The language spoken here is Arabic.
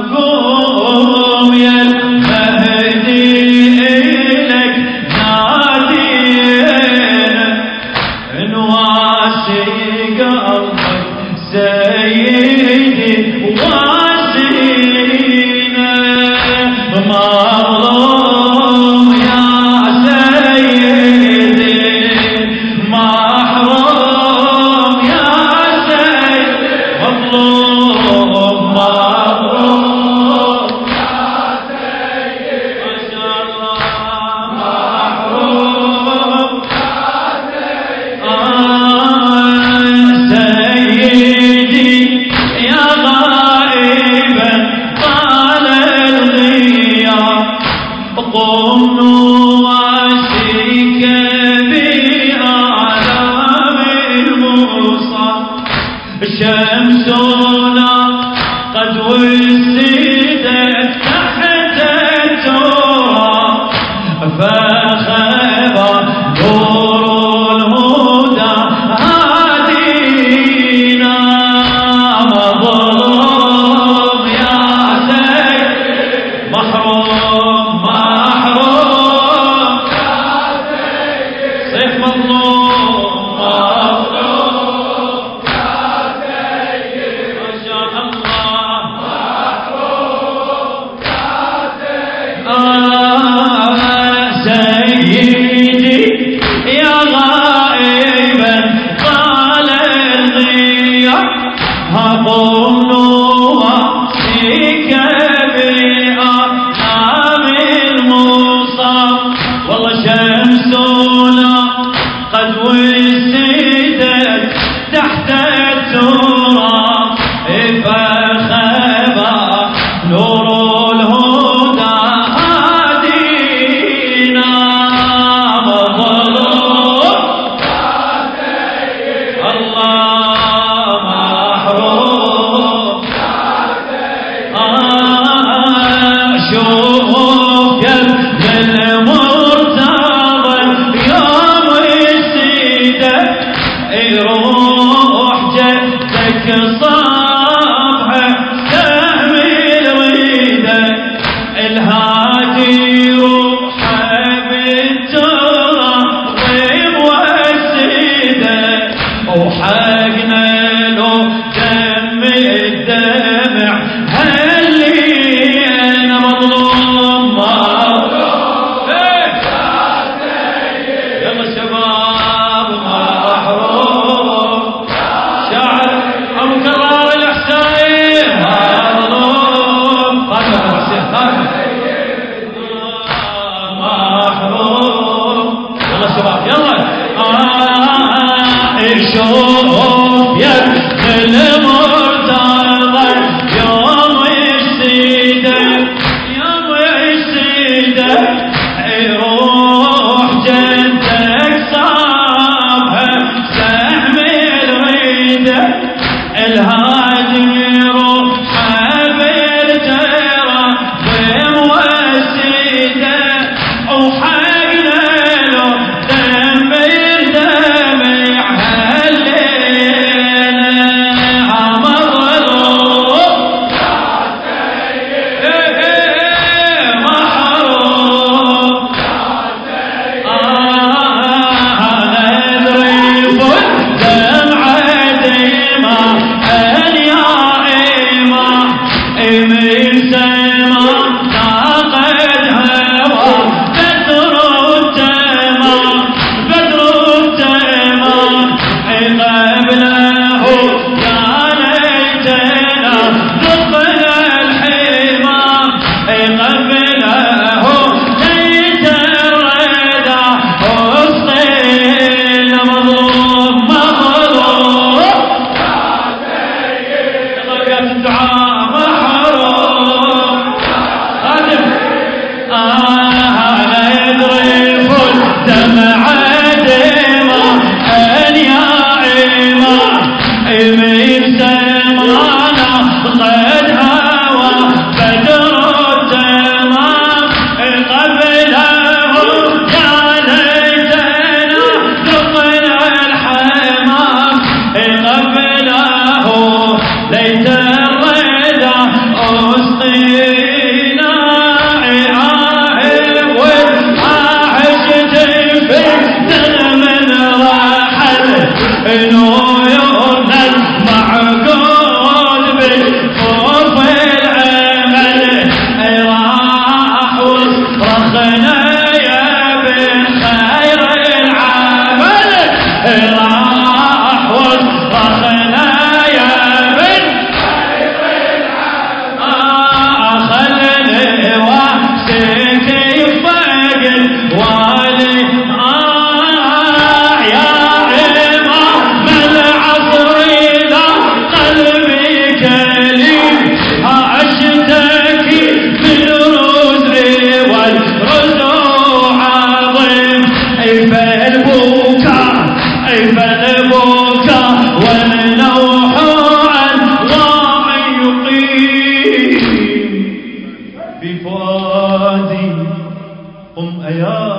قوم يا المهدي إلك نادينا نواسي قلبك سيدي واسينا مظلوم يا سيدي محروم يا سيدي مظلوم محروم يا سيدي ما شاء الله محروم يا سيدي يا غائبا طال الغياب قم نواسيك بآلام المصاب شمسنا قد وسدت تحت التراب فخبى نور الهدى هادينا مظلوم يا سيدي محروم محروم يا سيدي صيح مظلوم مظلوم يا سيدي ما شاء الله محروم يا سيدي يا غائبا طال الغياب قم نواسيك بآلام المصاب والله شمسنا قد وسدت تحت التراب فخبى نور الهدى هادينا مظلوم الله محروم شوف يا المرتضى يوم السيدة يروح جدك صبحه سهم الغيدة الهادي روحه بالتراب موسدة وحقنا له دم الدمع هلي انا مظلوم مظلوم يلا شباب محروم شاعر ابو كرار الاحسائي مظلوم خالد حسين خالد محروم يلا شباب يلا شوف يا المرتضى يوم السيدة يوم السيدة يروح جدك صابها سهم الغيدة الهادي روحه بالتراب موسدة وحقنا له دم الدمع هلينا مظلوم محروم نذرف الدمع ديما أن يا إما من سما تاقد هوى بدر التمام بدر التمام قبله يا ليتنا دخل الحمام قبله ليت الردى وسطين مظلوم مظلوم يا الدعاء محروم خادم يذرف الدمع ديما أن يا عما من سمانا قد هوى بدر التمام قبله يا ليتنا دخل الحمام قبله ليت الردى قم أيا